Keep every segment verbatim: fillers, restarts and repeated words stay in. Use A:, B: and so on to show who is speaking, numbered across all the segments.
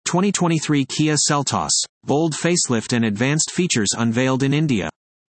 A: twenty twenty-three Kia Seltos, bold facelift and advanced features unveiled in India.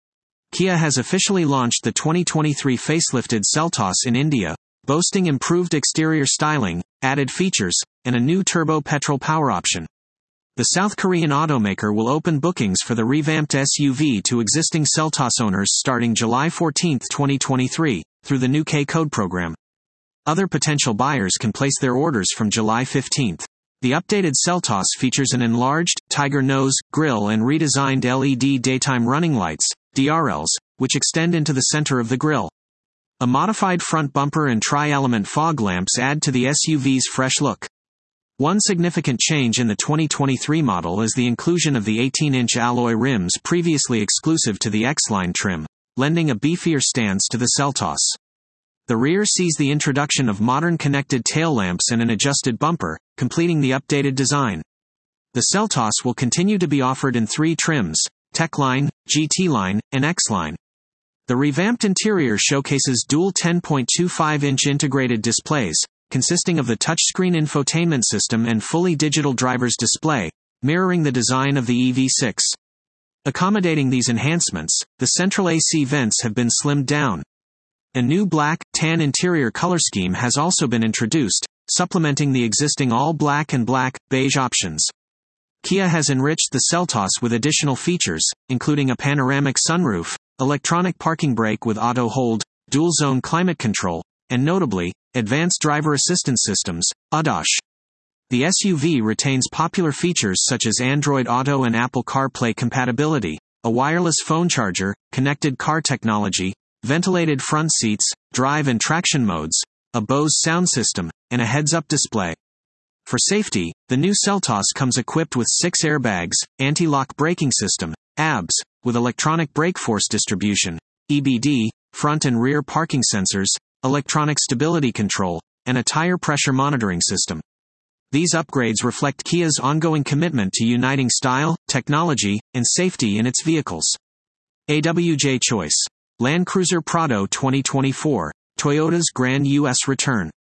A: Kia has officially launched the twenty twenty-three facelifted Seltos in India, boasting improved exterior styling, added features, and a new turbo petrol power option. The South Korean automaker will open bookings for the revamped S U V to existing Seltos owners starting July fourteenth, twenty twenty-three, through the new K-Code program. Other potential buyers can place their orders from July fifteenth. The updated Seltos features an enlarged, tiger nose, grille and redesigned L E D daytime running lights, D R Ls, which extend into the center of the grille. A modified front bumper and tri-element fog lamps add to the S U V's fresh look. One significant change in the twenty twenty-three model is the inclusion of the eighteen-inch alloy rims previously exclusive to the X-Line trim, lending a beefier stance to the Seltos. The rear sees the introduction of modern connected tail lamps and an adjusted bumper, completing the updated design. The Seltos will continue to be offered in three trims: Tech Line, G T Line, and X-Line. The revamped interior showcases dual ten point two five inch integrated displays, consisting of the touchscreen infotainment system and fully digital driver's display, mirroring the design of the E V six. Accommodating these enhancements, the central A C vents have been slimmed down. A new black, tan interior color scheme has also been introduced, supplementing the existing all-black and black, beige options. Kia has enriched the Seltos with additional features, including a panoramic sunroof, electronic parking brake with auto hold, dual-zone climate control, and notably, advanced driver assistance systems, A D A S. The S U V retains popular features such as Android Auto and Apple CarPlay compatibility, a wireless phone charger, connected car technology, ventilated front seats, drive and traction modes, a Bose sound system, and a heads-up display. For safety, the new Seltos comes equipped with six airbags, anti-lock braking system, A B S, with electronic brake force distribution, E B D, front and rear parking sensors, electronic stability control, and a tire pressure monitoring system. These upgrades reflect Kia's ongoing commitment to uniting style, technology, and safety in its vehicles. A W J Choice. Land Cruiser Prado twenty twenty-four, Toyota's grand U S return.